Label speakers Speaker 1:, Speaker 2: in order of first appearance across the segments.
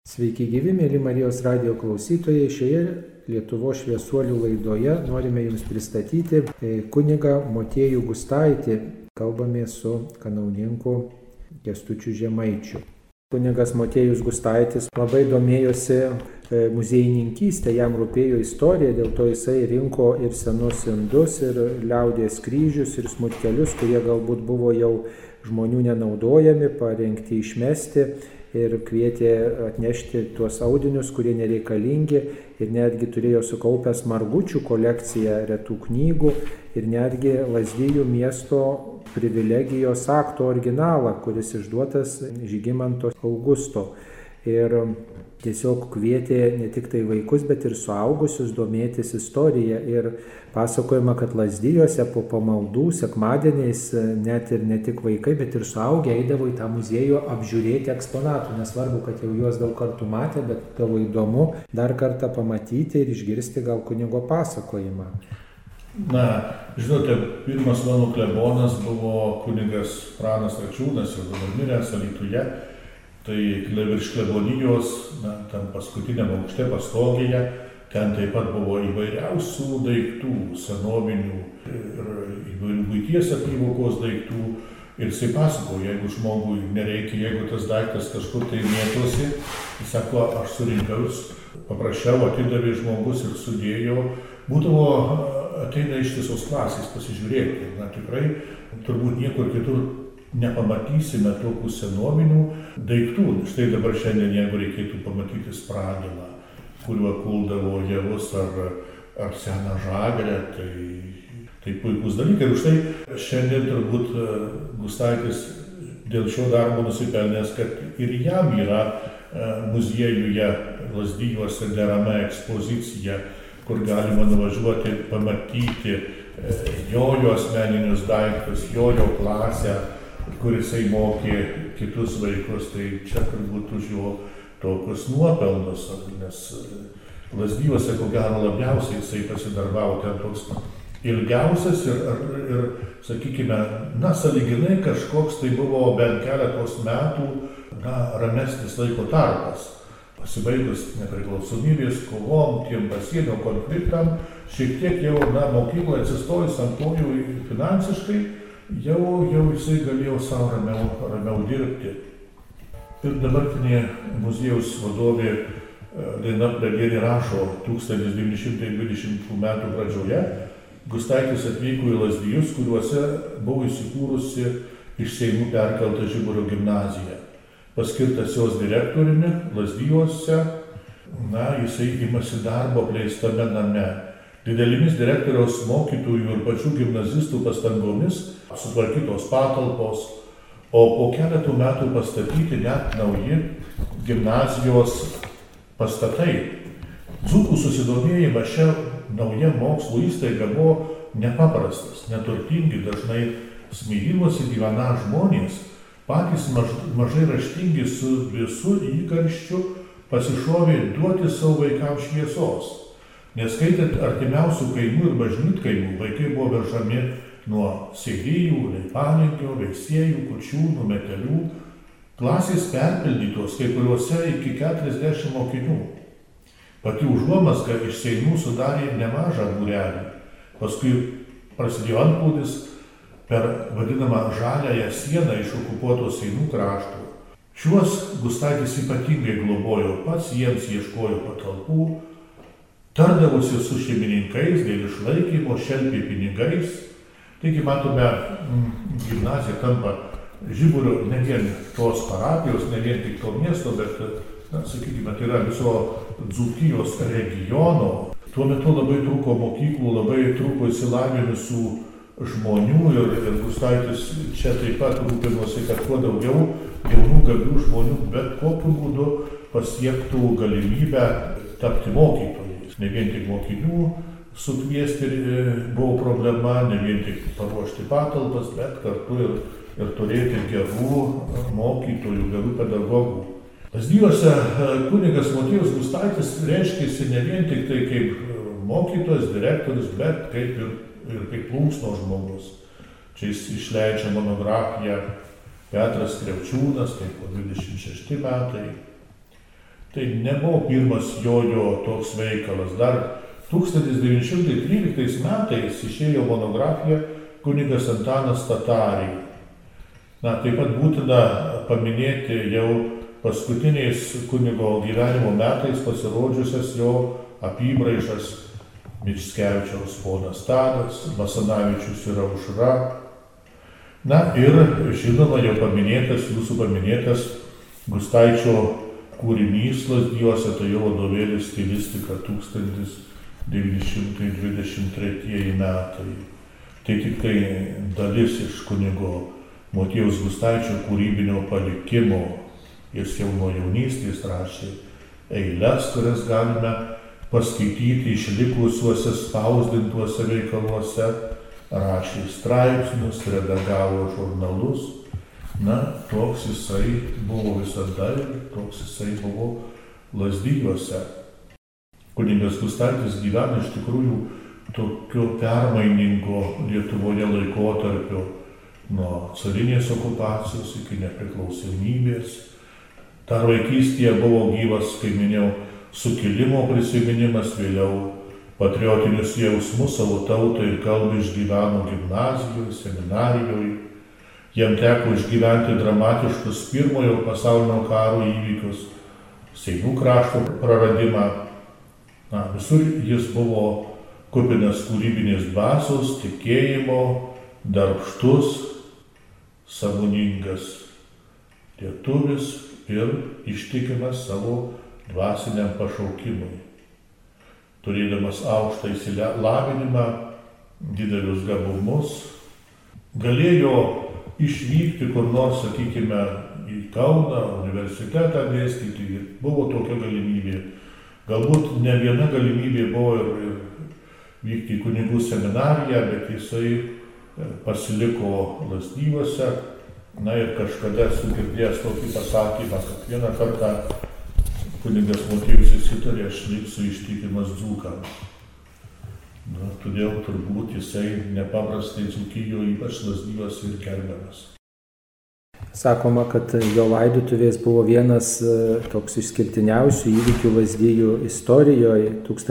Speaker 1: Sveiki gyvi, mėly Marijos radijo klausytojai. Šioje Lietuvos šviesuolių laidoje norime Jums pristatyti kunigą Motiejų Gustaitį. Kalbamės su kanauninku Kęstučiu Žemaičiu. Kunigas Motiejus Gustaitis labai domėjosi muziejininkystė, jam rūpėjo istorija, dėl to jisai rinko ir senus indus, ir liaudies kryžius, ir smutkelius, kurie galbūt buvo jau žmonių nenaudojami, parengti išmesti. Ir kvietė atnešti tuos audinius, kurie nereikalingi, ir netgi turėjo sukaupęs margučių kolekciją retų knygų ir netgi Lazdijų miesto privilegijos akto originalą, kuris išduotas Žygimanto Augusto. Ir tiesiog kvietė ne tik tai vaikus, bet ir suaugusius domėtis istorija. Ir pasakojama, kad Lazdijuose po pamaldų sekmadieniais net ir ne tik vaikai, bet ir suaugę eidavo į tą muziejų apžiūrėti eksponatų. Nesvarbu, kad jau juos daug kartų matė, bet buvo įdomu dar kartą pamatyti ir išgirsti gal kunigo pasakojimą.
Speaker 2: Na, žinote, pirmas mano klebonas buvo kunigas Pranas Račiūnas, jau dabar miręs Alytuje. Tai virš klebonijos, tam paskutiniam aukšte pastogėje, ten taip pat buvo įvairiausių daiktų, senovinių ir įvairių buities apyvokos daiktų. Ir jisai pasako, jeigu žmogui nereikia, jeigu tas daiktas kažkur tai mėtosi, jis sako, aš surinkau, paprašiau, atidavė žmogus ir sudėjo. Būdavo ateina ištisos klasės pasižiūrėti. Na tikrai, turbūt niekur kitur nepamatysime tokių senovinių daiktų. Štai dabar šiandien, jeigu reikėtų pamatyti spragalą, kuriuo kuldavo javus ar seną žagrę, tai puikus dalykai. Ir už tai šiandien turbūt Gustaitis dėl šio darbo nusipelnęs, kad ir jam yra muziejuje Lazdijuose derama ekspozicija, kur galima nuvažiuoti, pamatyti jo asmeninius daiktus, jo klasę, kur jisai mokė kitus vaikus. Tai čia turbūt už jo tokius nuopelnus, nes Lazdijuose, ko gero, labiausiai jisai pasidarbavo, ten toks ilgiausias ir sakykime, sąlyginai kažkoks tai buvo bent keletos metų, ramesnis laiko tarpas. Pasibaigus nepriklausomybės kovom, tiem pasienio konfliktam, šiek tiek jau mokykloje atsistojus ant kojų finansiškai, jau jisai galėjo savo ramiau dirbti. Ir dabartinė muziejaus vadovė Lina Pregienė rašo 1920 metų pradžioje, Gustaitis atvyko į Lazdijus, kuriuose buvo įsikūrusi iš Seinų perkelta Žiburio gimnazija. Paskirtas jos direktoriumi Lazdijuose, jisai imasi darbo apleistame name. Didelimis direktoriaus mokytojų ir pačių gimnazistų pastangomis sutvarkytos patalpos, o po keletų metų pastatyti net nauji gimnazijos pastatai. Dzūkų susidomėjimas šia nauja mokslo įstaiga buvo nepaprastas, neturtingi, dažnai smėlynuose gyveną žmonės, patys mažai raštingi su visu įkarščiu pasišovė duoti savo vaikams šviesos. Neskaitant artimiausių kaimų ir bažnytkaimų, vaikai buvo vežami nuo Segiejų, Leipalinkio, Veisiejų, Kučiūnų, Metelių. Klasės perpildytos, kai kuriuose iki 40 mokinių. Pati užuomazga iš Seinų sudarė nemažą būrelį. Paskui prasidėjo antplūdis per vadinamą žaliąją sieną iš okupuoto Seinų krašto. Šiuos Gustaitis ypatingai globojo, pats jiems ieškojo patalpų, tardavosi su šeimininkais dėl išlaikymo, šelpė pinigais. Taigi matome, gimnazija tampa Žiburio ne vien tos parapijos, ne vien tik to miesto, bet, sakykime, tai yra viso Dzūkijos regiono. Tuo metu labai trūko mokyklų, labai trūko išsilavinusių žmonių ir Gustaitis čia taip pat rūpinosi, kad kuo daugiau jaunų gabių žmonių bet kokiu būdu pasiektų galimybę tapti mokytojais. Ne vien tik mokinių sukviesti buvo problema, ne vien tik paruošti patalpas, bet kartu ir turėti gerų mokytojų, gerų pedagogų. Lazdijuose kunigas Motiejus Gustaitis reiškėsi ne vien tik tai kaip mokytojas, direktorius, bet kaip ir kaip plunksnos žmogus. Čia jis išleidžia monografiją Petras Kriaučiūnas, tai po 26 metai. Tai nebuvo pirmas jojo toks veikalas. Dar 1913 metais išėjo monografija kunigas Antanas Tatarij. Taip pat būtina paminėti jau paskutiniais kunigo gyvenimo metais pasirodžiusias jo apybraižas Mickevičiaus ponas Tadas, Basanavičius ir Aušra. Ir žinoma jau paminėtas, jūsų paminėtas Gustaičio kūrinys Lazdijuose, tai jo vadovėlis Stilistika 1923 metai. Tai tik tai dalis iš kunigo Motiejaus Gustaičio kūrybinio palikimo. Jis jau nuo jaunystės rašė eiles, kurias galime paskaityti išlikusiuose spausdintuose veikaluose, rašė straipsnius, redagavo žurnalus. Toks jisai buvo visada ir toks jisai buvo Lazdijuose. Kunigas Gustaitis gyvena iš tikrųjų tokio permainingo Lietuvoje laikotarpio nuo carinės okupacijos iki nepriklausomybės. Dar vaikystėje buvo gyvas, kaip minėjau, sukilimo prisiminimas, vėliau patriotinius jausmus savo tautai ir kalbą išgyveno gimnazijoje, seminarijoje. Jam teko išgyventi dramatiškus pirmojo pasaulinio karo įvykius, Seinų krašto praradimą. Visur jis buvo kupinas kūrybinės dvasios, tikėjimo, darbštus, sąmoningas lietuvis ir ištikimas savo dvasiniam pašaukimui. Turėdamas aukštą išsilavinimą, didelius gabumus, galėjo išvykti kur nors, sakykime, į Kauną, universitetą dėstyti. Buvo tokia galimybė. Galbūt ne viena galimybė buvo ir vykti į kunigų seminariją, bet jisai pasiliko Lazdijuose. Ir kažkada esu girdėjęs tokį pasakymą, kad vieną kartą kunigas Motiejus įsitarė, aš liksiu ištikimas dzūkams. Todėl turbūt jisai nepaprastai Dzūkijoje, ypač Lazdijuose, ir gerbiamas.
Speaker 1: Sakoma, kad jo laidotuvės buvo vienas toks išskirtiniausių įvykių Lazdijų istorijoje.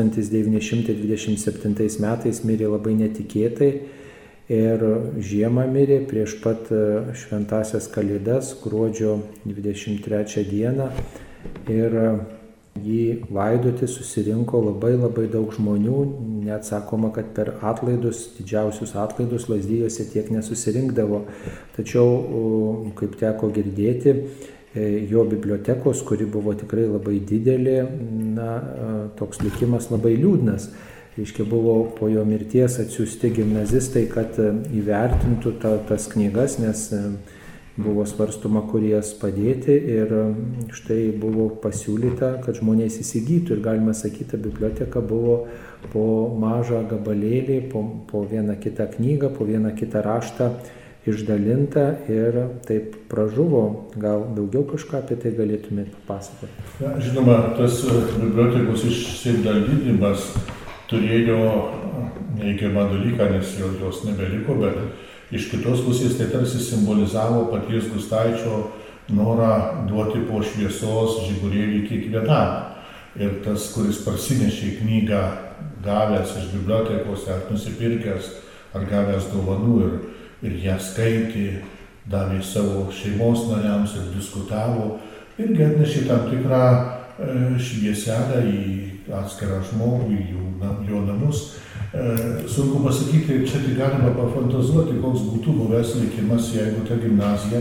Speaker 1: 1927 metais mirė labai netikėtai. Ir žiemą mirė prieš pat šventąsias Kalėdas, gruodžio 23 dieną. Ir jį laidoti susirinko labai daug žmonių. Net sakoma, kad per atlaidus, didžiausius atlaidus Lazdijuose tiek nesusirinkdavo. Tačiau, kaip teko girdėti, jo bibliotekos, kuri buvo tikrai labai didelė, toks likimas labai liūdnas. Reiškia, buvo po jo mirties atsiųsti gimnazistai, kad įvertintų tas knygas, nes buvo svarstoma, kur jas padėti, ir štai buvo pasiūlyta, kad žmonės įsigytų. Ir galima sakyti, ta biblioteka buvo po mažą gabalėlį, po vieną kitą knygą, po vieną kitą raštą išdalinta ir taip pražuvo. Gal daugiau kažką apie tai galėtumėte papasakoti?
Speaker 2: Žinoma, tas bibliotekos išsidalinimas turėjo neigiamą dalyką, nes jos nebeliko, bet iš kitos pusės tai tarsi simbolizavo paties Gustaičio norą duoti po šviesos žiburėlį kiekvienam. Ir tas, kuris parsinešė knygą, gavęs iš bibliotekos, ar nusipirkęs, ar gavęs dovanų ir ją skaitė, davė savo šeimos nariams ir diskutavo, irgi atnešė tam tikrą švieselę į atskirą žmogų, į jo namus. Sunku pasakyti, čia tik galima pafantazuoti, koks būtų buvęs likimas, jeigu ta gimnazija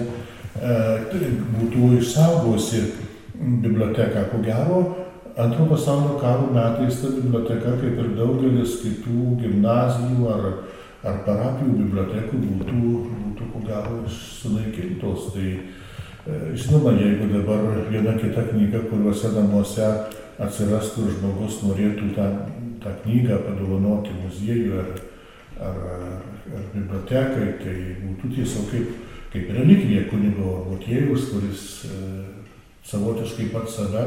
Speaker 2: būtų išsaugosi biblioteką. Ko gero, Antro pasaulinio karo metais ta biblioteka, kaip ir daugelis kitų gimnazijų ar parapijų bibliotekų, būtų ko gero sunaikintos. Tai žinoma, jeigu dabar viena kita knyga, kuriuose namuose atsirastų ir žmogus norėtų tą knygą padovanoti muziejui ar bibliotekai, tai būtų tiesiog kaip relikvija kunigo Motiejaus, kuris savotiškai pats save,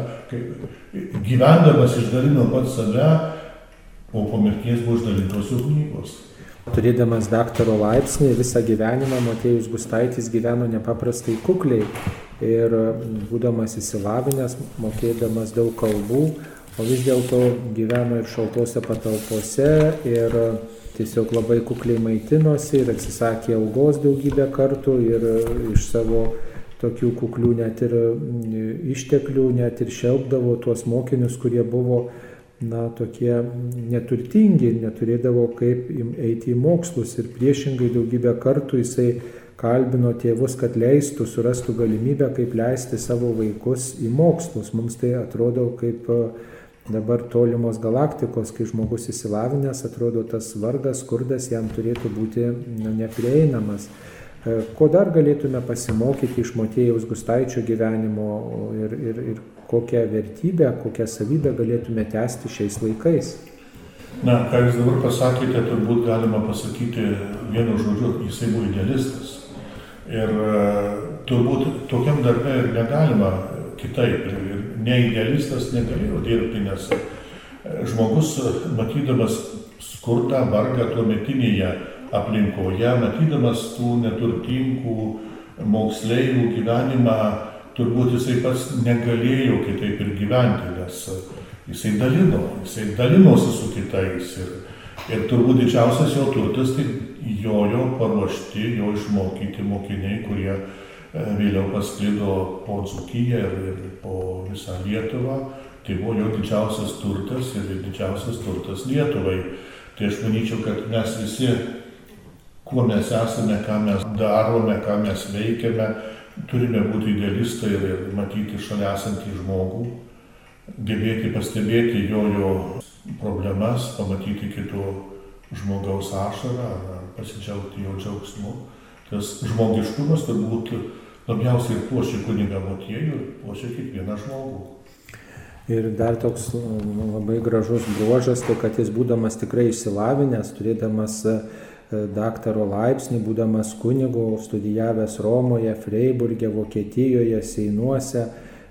Speaker 2: gyvendamas išdalino pats save, o po mirties buvo išdalintos jų knygos.
Speaker 1: Turėdamas daktaro laipsnį visą gyvenimą Motiejus Gustaitis gyveno nepaprastai kukliai ir būdamas išsilavinęs, mokėdamas daug kalbų, o vis dėlto gyveno ir šaltose patalpose ir tiesiog labai kukliai maitinosi ir atsisakė algos daugybę kartų ir iš savo tokių kuklių net ir išteklių, net ir šelpdavo tuos mokinius, kurie buvo tokie neturtingi ir neturėdavo kaip eiti į mokslus. Ir priešingai daugybę kartų jisai kalbino tėvus, kad leistų, surastų galimybę, kaip leisti savo vaikus į mokslus. Mums tai atrodo kaip dabar tolimos galaktikos, kai žmogus išsilavinęs, atrodo tas vargas, skurdas jam turėtų būti neprieinamas. Ko dar galėtume pasimokyti iš Motiejaus Gustaičio gyvenimo ir kokią vertybę, kokią savybę galėtume tęsti šiais laikais?
Speaker 2: Ką jūs dabar pasakėte, turbūt galima pasakyti vienu žodžiu, jisai buvo idealistas. Ir turbūt tokiam darbe ir negalima kitaip. Ir neidealistas negalėjo dirbti, nes žmogus, matydamas skurdą, vargą tuometinėje aplinkoje, matydamas tų neturtingų moksleivių gyvenimą, turbūt jisai pats negalėjo kitaip ir gyventi, nes jisai dalinosi su kitais. Ir turbūt didžiausias jo turtas tai jojo paruošti, jo išmokyti mokiniai, kurie vėliau pasklido po Dzūkiją ir po visą Lietuvą. Tai buvo jo didžiausias turtas ir didžiausias turtas Lietuvai. Tai aš manyčiau, kad mes visi, kuo mes esame, ką mes darome, ką mes veikiame, turime būti idealistai ir matyti šalia esantį žmogų, gebėti pastebėti jo problemas, pamatyti kito žmogaus ašarą ar pasidžiaugti jo džiaugsmu. Tas žmogiškumas turbūt labiausiai puošia kunigą Motiejų ir puošia kiekvieną žmogų.
Speaker 1: Ir dar toks labai gražus bruožas, tai kad jis būdamas tikrai išsilavinęs, turėdamas daktaro laipsnį, būdamas kunigu, studijavęs Romoje, Freiburge, Vokietijoje, Seinuose,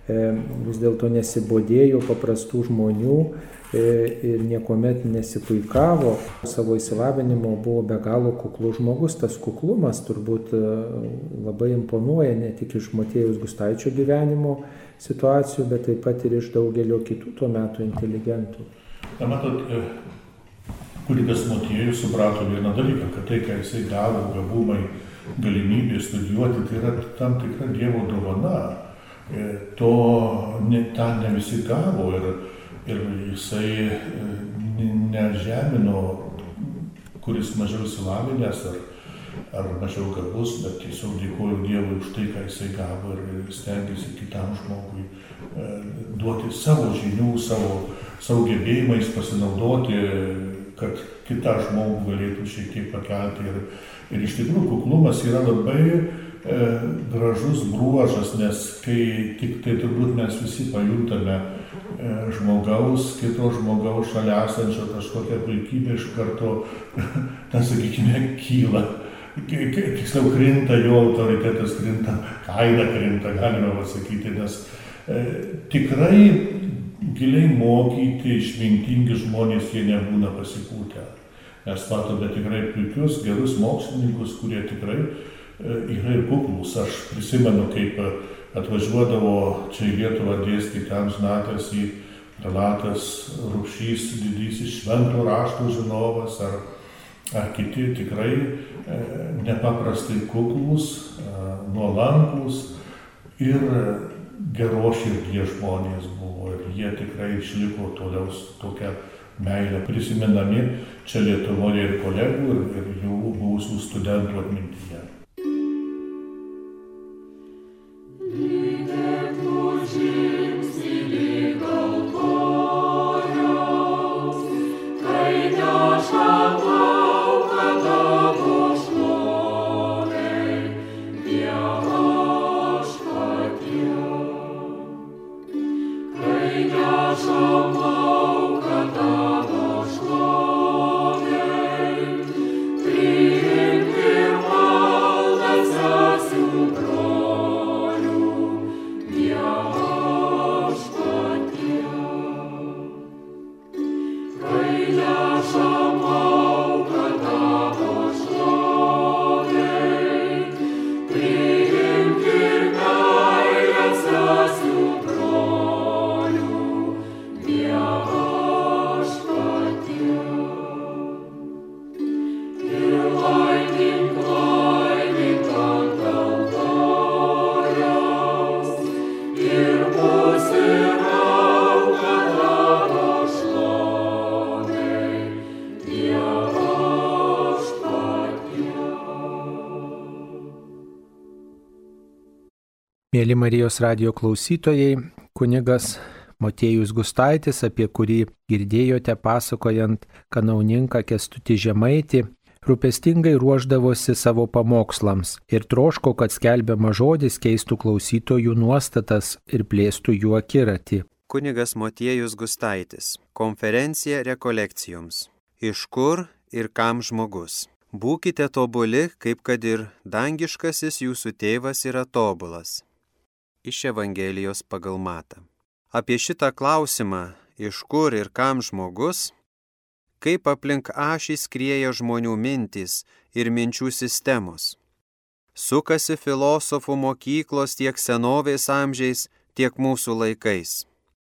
Speaker 1: vis dėlto nesibodėjo paprastų žmonių ir niekuomet nesipuikavo. Savo išsilavinimo buvo be galo kuklus žmogus. Tas kuklumas turbūt labai imponuoja ne tik iš Motiejaus Gustaičio gyvenimo situacijų, bet taip pat ir iš daugelio kitų tuo metu inteligentų.
Speaker 2: Matot, kunigas Motiejus suprato vieną dalyką, kad tai, ką jisai gavo, gabumai, galimybė studijuoti, tai yra tam tikra Dievo dovana. To ne visi gavo ir jisai nežemino, kuris mažiau išsilavinęs ar mažiau gabus, bet tiesiog dėkoju Dievui už tai, ką jisai gavo ir stengiasi kitam žmogui duoti savo žinių, savo gebėjimais pasinaudoti, kad kitą žmogų galėtų šiek tiek pakelti. Ir iš tikrųjų kuklumas yra labai gražus bruožas, nes kai tik tai turbūt mes visi pajuntame kito žmogaus šalia esančio kažkokią puikybę, iš karto, sakykime, kyla. Tiksliau krinta jo autoritetas, kaina krinta, galime pasakyti, nes tikrai giliai mokyti, išmintingi žmonės jie nebūna pasipūtę. Mes matome tikrai puikius, gerus mokslininkus, kurie tikrai yra ir kuklus. Aš prisimenu, kaip atvažiuodavo čia į Lietuvą dėstyti amžinatilsį į prelatas Rupšys, didysis švento rašto žinovas ar kiti tikrai nepaprastai kuklus, nuolankus ir geros širdies žmonės buvo. Ir jie tikrai išliko toliau tokią meilę prisimenami čia Lietuvoje ir kolegų ir jų buvusių studentų atmintyje.
Speaker 1: Mėly Marijos radijo klausytojai, kunigas Motiejus Gustaitis, apie kurį girdėjote pasakojant kanauninką Kęstutį Žemaitį, rūpestingai ruošdavosi savo pamokslams ir troško, kad skelbiamas žodis keistų klausytojų nuostatas ir plėstų jų akiratį.
Speaker 3: Kunigas Motiejus Gustaitis. Konferencija rekolekcijoms. Iš kur ir kam žmogus? Būkite tobuli, kaip kad ir dangiškasis jūsų tėvas yra tobulas. Iš Evangelijos pagal Matą. Apie šitą klausimą, iš kur ir kam žmogus, kaip aplink ašį skrieja žmonių mintys ir minčių sistemos. Sukasi filosofų mokyklos tiek senovės amžiais, tiek mūsų laikais.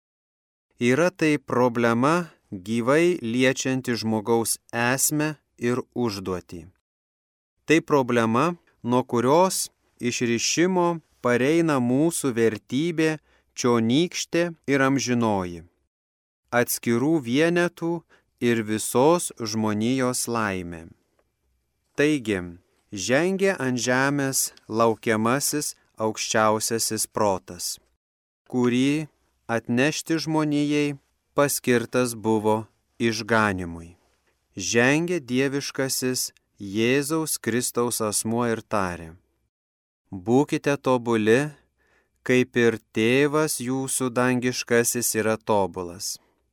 Speaker 3: Yra tai problema gyvai liečianti žmogaus esmę ir užduotį. Tai problema, nuo kurios išrišimo pareina mūsų vertybė čionykštė ir amžinoji, atskirų vienetų ir visos žmonijos laimė. Taigi, žengė ant žemės laukiamasis aukščiausiasis protas, kurį atnešti žmonijai paskirtas buvo išganimui. Žengė dieviškasis Jėzaus Kristaus asmuo ir tarė: būkite tobuli, kaip ir tėvas jūsų dangiškasis yra tobulas.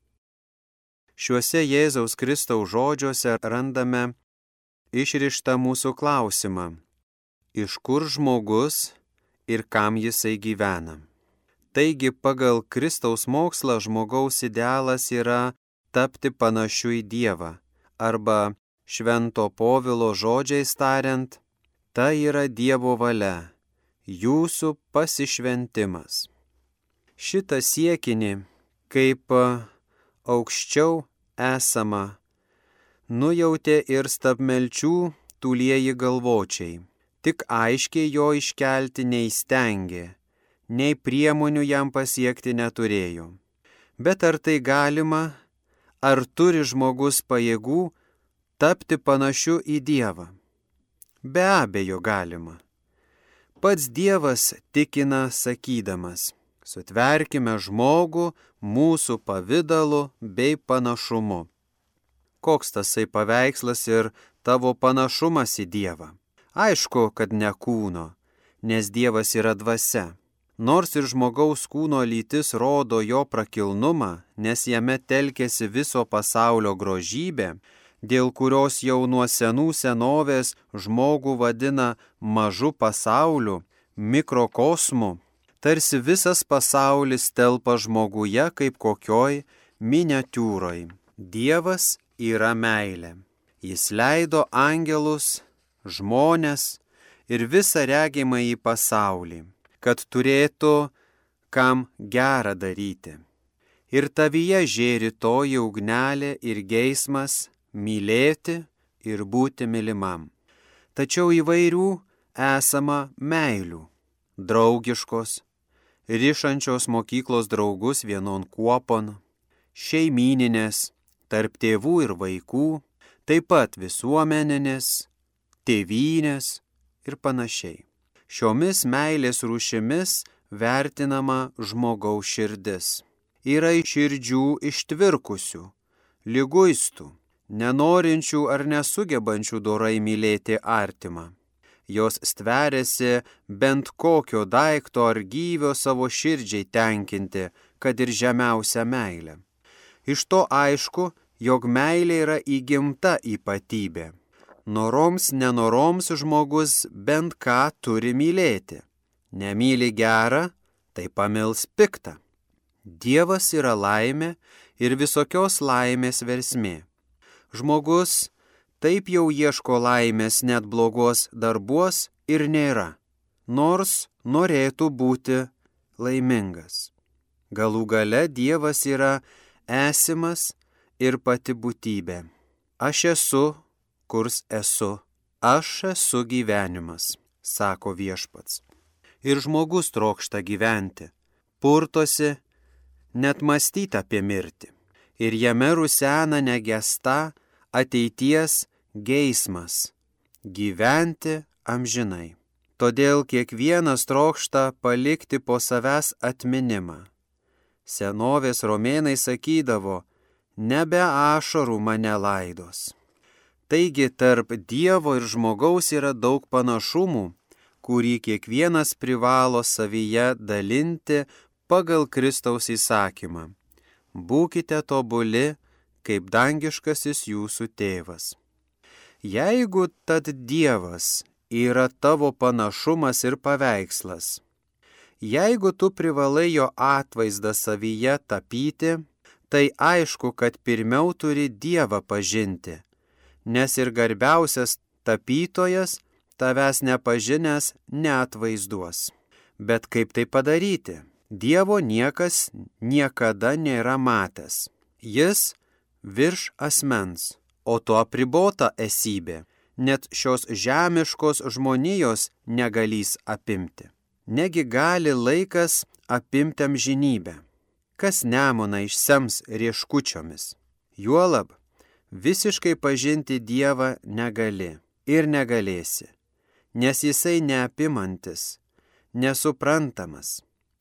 Speaker 3: Šiuose Jėzaus Kristaus žodžiuose randame išrištą mūsų klausimą, iš kur žmogus ir kam jisai gyvena. Taigi, pagal Kristaus mokslą žmogaus idealas yra tapti panašiu į Dievą, arba Švento Povilo žodžiais tariant, tai yra Dievo valia, jūsų pasišventimas. Šitą siekinį, kaip aukščiau esama, nujautė ir stabmelčių tūlieji galvočiai, tik aiškiai jo iškelti neįstengė, nei priemonių jam pasiekti neturėjo. Bet ar tai galima, ar turi žmogus pajėgų tapti panašiu į Dievą? Be abejo galima. Pats Dievas tikina sakydamas: sutverkime žmogų mūsų pavidalu bei panašumu. Koks tasai paveikslas ir tavo panašumas į Dievą? Aišku, kad ne kūno, nes Dievas yra dvasia. Nors ir žmogaus kūno lytis rodo jo prakilnumą, nes jame telkėsi viso pasaulio grožybė, dėl kurios jau nuo senų senovės žmogų vadina mažu pasauliu, mikrokosmu, tarsi visas pasaulis telpa žmoguje kaip kokioj miniatiūroj. Dievas yra meilė. Jis leido angelus, žmones ir visą regimąjį pasaulį, kad turėtų kam gera daryti. Ir tavyje žėri toji ugnelė ir geismas mylėti ir būti mylimam. Tačiau įvairių esama meilių, draugiškos, rišančios mokyklos draugus vienon kuopon, šeimyninės, tarp tėvų ir vaikų, taip pat visuomeninės, tėvynės ir panašiai. Šiomis meilės rūšimis vertinama žmogaus širdis. Yra širdžių ištvirkusių, liguistų, nenorinčių ar nesugebančių dorai mylėti artimą. Jos stveriasi bent kokio daikto ar gyvio savo širdžiai tenkinti, kad ir žemiausią meilę. Iš to aišku, jog meilė yra įgimta ypatybė. Noroms, nenoroms žmogus bent ką turi mylėti. Nemyli gerą, tai pamils piktą. Dievas yra laimė ir visokios laimės versmė. Žmogus taip jau ieško laimės net blogos darbuos ir nėra, nors norėtų būti laimingas. Galų gale Dievas yra esimas ir pati būtybė. Aš esu, kurs esu, aš esu gyvenimas, sako Viešpats. Ir žmogus trokšta gyventi, purtosi, net mąstyti apie mirtį. Ir jame rusena negesta ateities geismas, gyventi amžinai. Todėl kiekvienas trokšta palikti po savęs atminimą. Senovės romėnai sakydavo, nebe ašarų mane laidos. Taigi tarp Dievo ir žmogaus yra daug panašumų, kurį kiekvienas privalo savyje dalinti pagal Kristaus įsakymą. Būkite tobuli, kaip dangiškasis jūsų tėvas. Jeigu tad Dievas yra tavo panašumas ir paveikslas, jeigu tu privalai jo atvaizdą savyje tapyti, tai aišku, kad pirmiau turi Dievą pažinti, nes ir garbiausias tapytojas tavęs nepažinęs neatvaizduos. Bet kaip tai padaryti? Dievo niekas niekada nėra matęs. Jis virš asmens, o tu apribota esybė. Net šios žemiškos žmonijos negalys apimti. Negi gali laikas apimti amžinybę. Kas nemoną išsems rieškučiomis. Juolab, visiškai pažinti Dievą negali ir negalėsi, nes jisai neapimantis, nesuprantamas.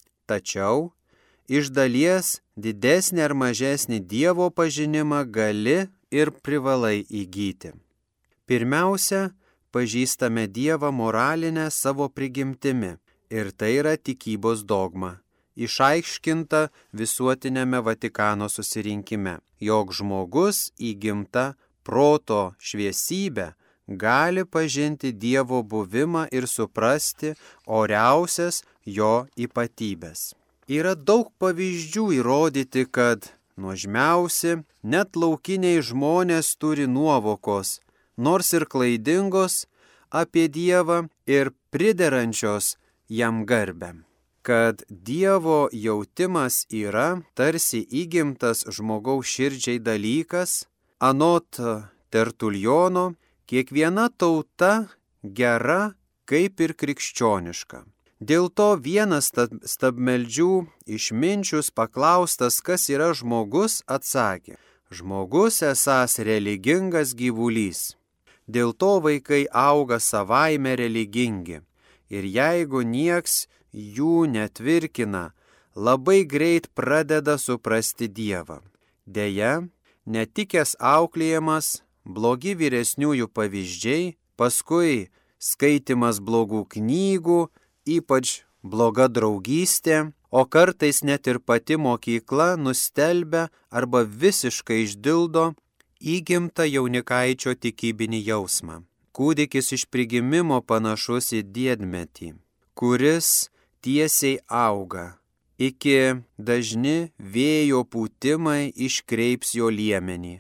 Speaker 3: Tačiau iš dalies didesnį ar mažesnį Dievo pažinimą gali ir privalai įgyti. Pirmiausia, pažįstame Dievą moralinę savo prigimtimi ir tai yra tikybos dogma, išaiškinta visuotinėme Vatikano susirinkime, jog žmogus įgimta proto šviesybę gali pažinti Dievo buvimą ir suprasti oriausias jo ypatybės. Yra daug pavyzdžių įrodyti, kad nuožmiausi, net laukiniai žmonės turi nuovokos, nors ir klaidingos, apie Dievą ir priderančios jam garbę. Kad Dievo jautimas yra tarsi įgimtas žmogaus širdžiai dalykas, anot Tertuljono, kiekviena tauta gera kaip ir krikščioniška. Dėl to vienas stabmeldžių išminčius paklaustas, kas yra žmogus, atsakė, žmogus esąs religingas gyvulys. Dėl to vaikai auga savaime religingi ir jeigu nieks jų netvirkina, labai greit pradeda suprasti Dievą. Deja, netikęs auklėjimas, blogi vyresniųjų pavyzdžiai, paskui skaitimas blogų knygų, ypač bloga draugystė, o kartais net ir pati mokykla nustelbia arba visiškai išdildo įgimtą jaunikaičio tikybinį jausmą. Kūdikis iš prigimimo panašus į diedmetį, kuris tiesiai auga, iki dažni vėjo pūtimai iškreips jo liemenį,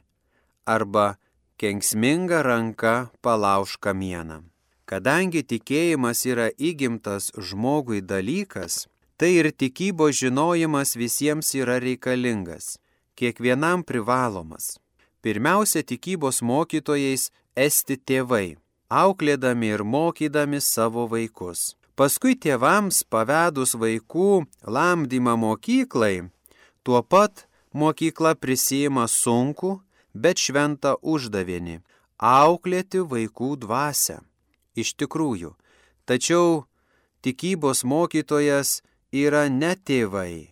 Speaker 3: arba kenksminga ranka palauš kamieną. Kadangi tikėjimas yra įgimtas žmogui dalykas, tai ir tikybos žinojimas visiems yra reikalingas, kiekvienam privalomas. Pirmiausia, tikybos mokytojais esti tėvai, auklėdami ir mokydami savo vaikus. Paskui tėvams pavedus vaikų lamdymą mokyklai, tuo pat mokykla prisiima sunkų, bet šventą uždavinį – auklėti vaikų dvasią. Iš tikrųjų, tačiau tikybos mokytojas yra ne tėvai,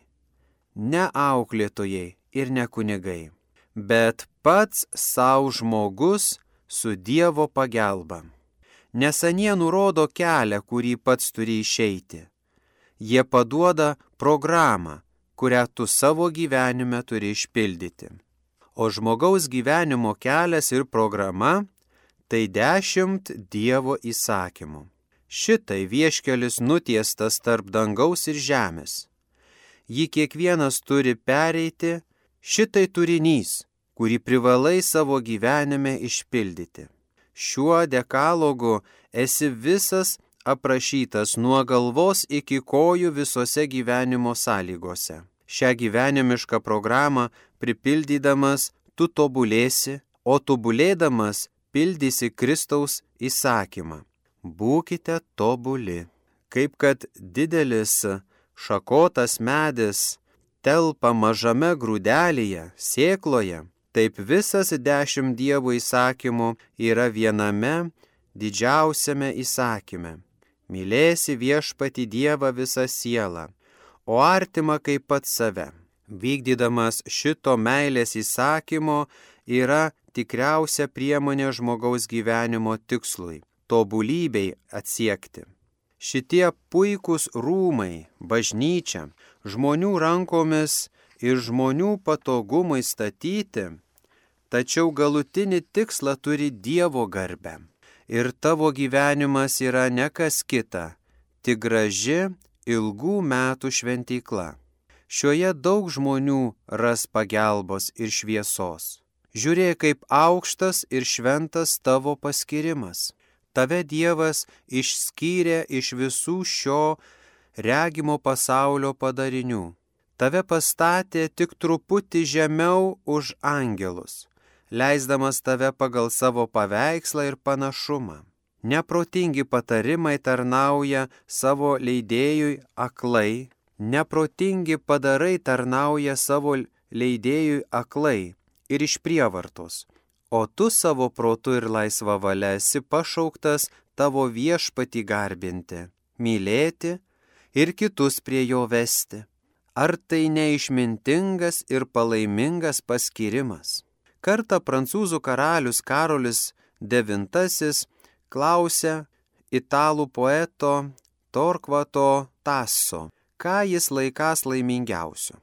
Speaker 3: ne auklėtojai ir ne kunigai, bet pats savo žmogus su Dievo pagalba. Nes anie nurodo kelią, kurį pats turi išeiti. Jie paduoda programą, kurią tu savo gyvenime turi išpildyti. O žmogaus gyvenimo kelias ir programa – tai 10 Dievo įsakymų. Šitai vieškelis nutiestas tarp dangaus ir žemės. Jį kiekvienas turi pereiti, šitai turinys, kurį privalai savo gyvenime išpildyti. Šiuo dekalogu esi visas aprašytas nuo galvos iki kojų visose gyvenimo sąlygose. Šią gyvenimišką programą pripildydamas tu tobulėsi, o tobulėdamas pildysi Kristaus įsakymą. Būkite tobuli. Kaip kad didelis šakotas medis telpa mažame grūdelyje, sėkloje, taip visas 10 Dievo įsakymų yra viename didžiausiame įsakyme. Mylėsi Viešpatį Dievą visą sielą, o artimą kaip pats save. Vykdydamas šito meilės įsakymo yra tikriausia priemonė žmogaus gyvenimo tikslui, tobulybei atsiekti. Šitie puikūs rūmai, bažnyčia, žmonių rankomis ir žmonių patogumui statyti, tačiau galutinį tikslą turi Dievo garbę. Ir tavo gyvenimas yra ne kas kita, tik graži ilgų metų šventykla. Šioje daug žmonių ras pagelbos ir šviesos. Žiūrėk, kaip aukštas ir šventas tavo paskirimas. Tave Dievas išskyrė iš visų šio regimo pasaulio padarinių. Tave pastatė tik truputį žemiau už angelus, leisdamas tave pagal savo paveikslą ir panašumą. Neprotingi patarimai tarnauja savo leidėjui aklai, neprotingi padarai tarnauja savo leidėjui aklai ir iš prievartos, o tu savo protu ir laisva valia esi pašauktas tavo Viešpatį garbinti, mylėti ir kitus prie jo vesti. Ar tai neišmintingas ir palaimingas paskirimas? Kartą prancūzų karalius Karolis IX klausė italų poeto Torkvato Tasso, ką jis laikąs laimingiausiu.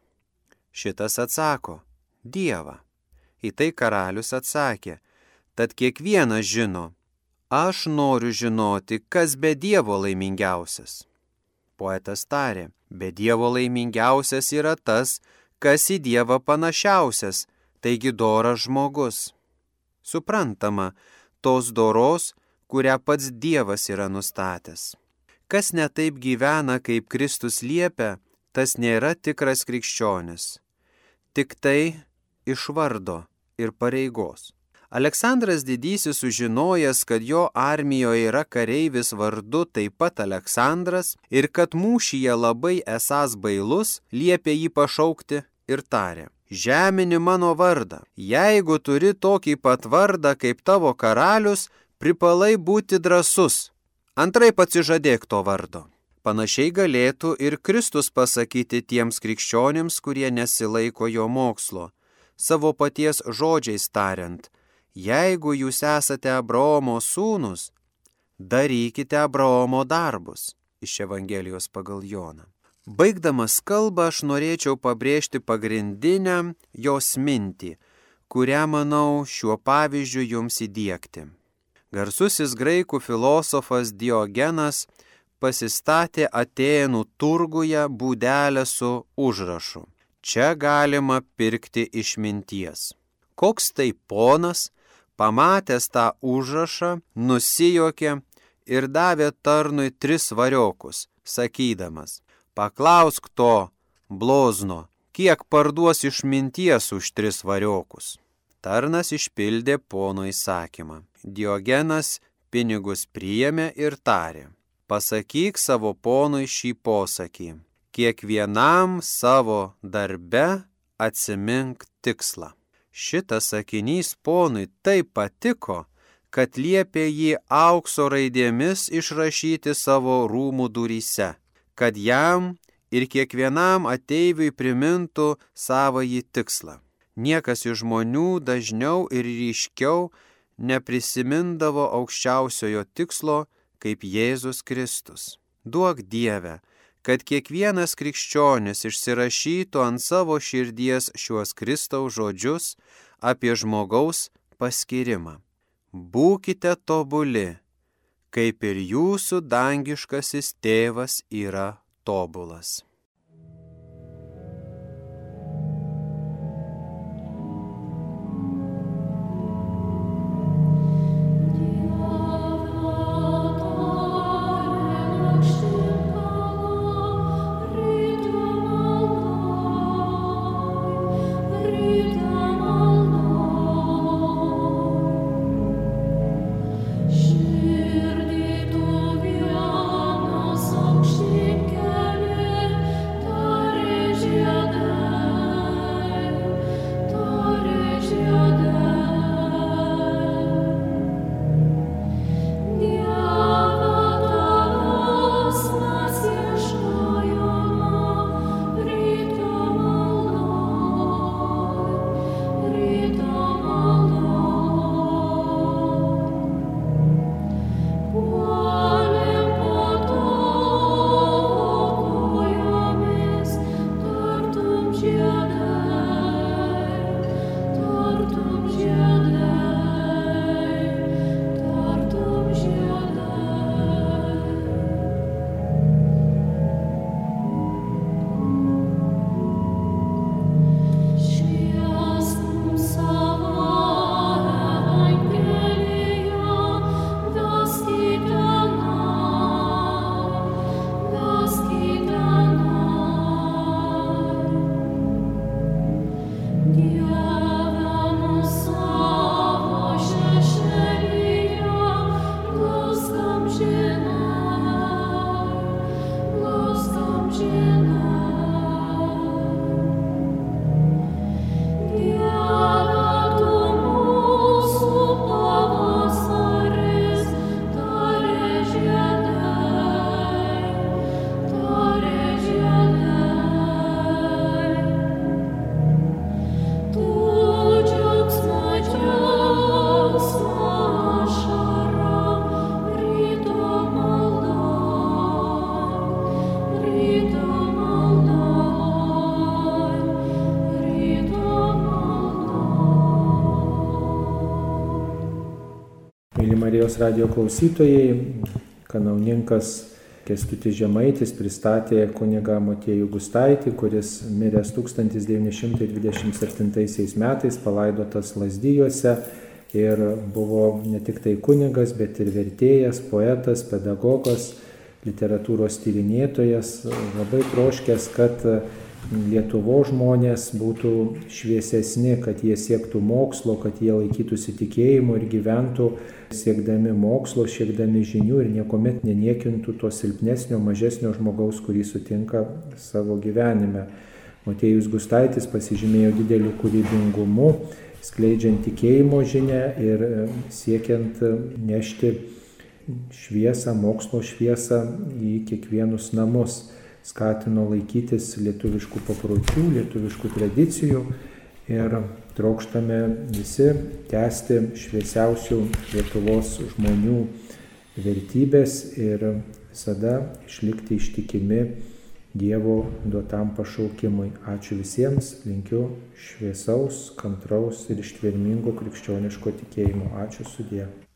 Speaker 3: Šitas atsako: Dievą. Į tai karalius atsakė: tad kiekvienas žino, aš noriu žinoti, kas be Dievo laimingiausias. Poetas tarė: be Dievo laimingiausias yra tas, kas į Dievą panašiausias, taigi doras žmogus. Suprantama, tos doros, kurią pats Dievas yra nustatęs. Kas netaip gyvena, kaip Kristus liepia, tas nėra tikras krikščionis. Tik tai iš vardo ir pareigos. Aleksandras Didysis, sužinojęs, kad jo armijoje yra kareivis vardu taip pat Aleksandras ir kad mūšyje labai esąs bailus, liepė jį pašaukti ir tarė: žemini mano vardą, jeigu turi tokį pat vardą kaip tavo karalius, privalai būti drąsus, antraip atsižadėk to vardo. Panašiai galėtų ir Kristus pasakyti tiems krikščionims, kurie nesilaiko jo mokslo, savo paties žodžiais tariant: jeigu jūs esate Abraomo sūnus, darykite Abraomo darbus. Iš Evangelijos pagal Joną. Baigdamas kalbą aš norėčiau pabrėžti pagrindinę jos mintį, kurią, manau, šiuo pavyzdžiu jums įdiegti. Garsusis graikų filosofas Diogenas pasistatė Atėnų turguje būdelę su užrašu: čia galima pirkti išminties. Koks tai ponas, pamatęs tą užrašą, nusijuokė ir davė tarnui 3 svariokus, sakydamas: paklausk to blozno, kiek parduos išminties už 3 svariokus. Tarnas išpildė pono įsakymą. Diogenas pinigus priėmė ir tarė: pasakyk savo ponui šį posakį: kiekvienam savo darbe atsimink tikslą. Šitas sakinys ponui taip patiko, kad liepė jį aukso raidėmis išrašyti savo rūmų duryse, kad jam ir kiekvienam ateiviui primintų savąjį tikslą. Niekas iš žmonių dažniau ir ryškiau neprisimindavo aukščiausiojo tikslo kaip Jėzus Kristus. Duok Dieve, kad kiekvienas krikščionis išsirašytų ant savo širdies šiuos Kristaus žodžius apie žmogaus paskyrimą. Būkite tobuli, kaip ir jūsų dangiškasis tėvas yra tobulas.
Speaker 4: Širdį tu vienas aukšti keli,
Speaker 1: Marijos radijo klausytojai, kanauninkas Kęstutis Žemaitis pristatė kunigą Motiejų Gustaitį, kuris miręs 1927 metais, palaidotas Lazdijuose ir buvo ne tik tai kunigas, bet ir vertėjas, poetas, pedagogas, literatūros tyrinėtojas, labai troškęs, kad Lietuvos žmonės būtų šviesesni, kad jie siektų mokslo, kad jie laikytųsi tikėjimo ir gyventų siekdami mokslo, siekdami žinių ir niekuomet neniekintų to silpnesnio, mažesnio žmogaus, kurį sutinka savo gyvenime. Motiejus Gustaitis pasižymėjo dideliu kūrybingumu, skleidžiant tikėjimo žinią ir siekiant nešti šviesą, mokslo šviesą į kiekvienus namus. Skatino laikytis lietuviškų papročių, lietuviškų tradicijų ir trokštame visi tęsti šviesiausių Lietuvos žmonių vertybės ir visada išlikti ištikimi Dievo duotam pašaukimui. Ačiū visiems, linkiu šviesaus, kantraus ir ištvermingo krikščioniško tikėjimo. Ačiū sudie.